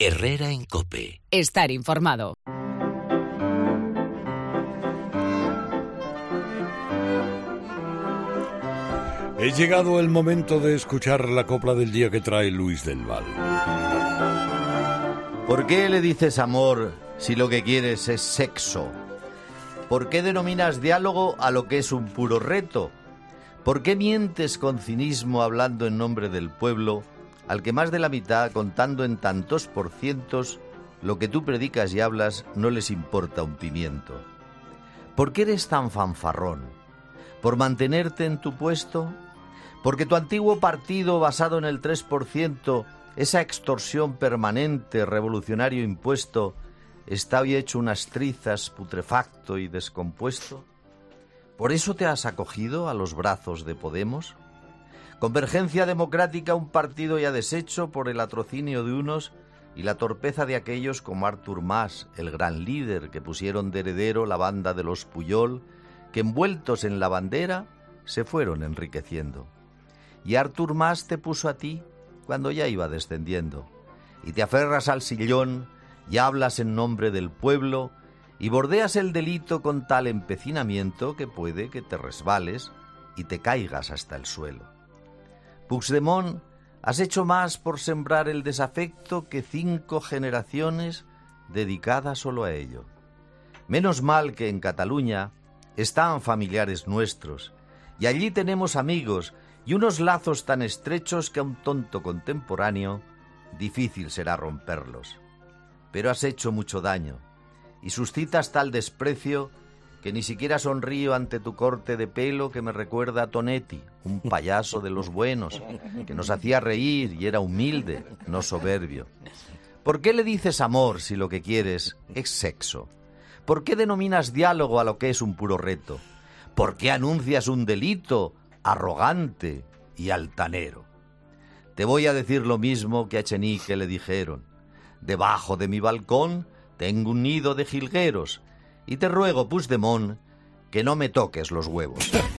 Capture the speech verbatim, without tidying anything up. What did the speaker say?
Herrera en COPE. Estar informado. Es llegado el momento de escuchar la copla del día que trae Luis del Val. ¿Por qué le dices amor si lo que quieres es sexo? ¿Por qué denominas diálogo a lo que es un puro reto? ¿Por qué mientes con cinismo hablando en nombre del pueblo, al que más de la mitad, contando en tantos por cientos, lo que tú predicas y hablas no les importa un pimiento? ¿Por qué eres tan fanfarrón? ¿Por mantenerte en tu puesto? ¿Porque tu antiguo partido basado en el tres por ciento, esa extorsión permanente, revolucionario impuesto, está hoy hecho unas trizas, putrefacto y descompuesto? ¿Por eso te has acogido a los brazos de Podemos? Convergencia Democrática, un partido ya deshecho por el atrocinio de unos y la torpeza de aquellos como Artur Mas, el gran líder que pusieron de heredero la banda de los Puyol, que envueltos en la bandera se fueron enriqueciendo. Y Artur Mas te puso a ti cuando ya iba descendiendo, y te aferras al sillón y hablas en nombre del pueblo y bordeas el delito con tal empecinamiento que puede que te resbales y te caigas hasta el suelo. Puigdemont, has hecho más por sembrar el desafecto que cinco generaciones dedicadas solo a ello. Menos mal que en Cataluña están familiares nuestros, y allí tenemos amigos y unos lazos tan estrechos que a un tonto contemporáneo difícil será romperlos. Pero has hecho mucho daño, y suscitas tal desprecio que ni siquiera sonrío ante tu corte de pelo que me recuerda a Tonetti, un payaso de los buenos, que nos hacía reír y era humilde, no soberbio. ¿Por qué le dices amor si lo que quieres es sexo? ¿Por qué denominas diálogo a lo que es un puro reto? ¿Por qué anuncias un delito arrogante y altanero? Te voy a decir lo mismo que a Echenique le dijeron. Debajo de mi balcón tengo un nido de jilgueros y te ruego, Puigdemont, que no me toques los huevos.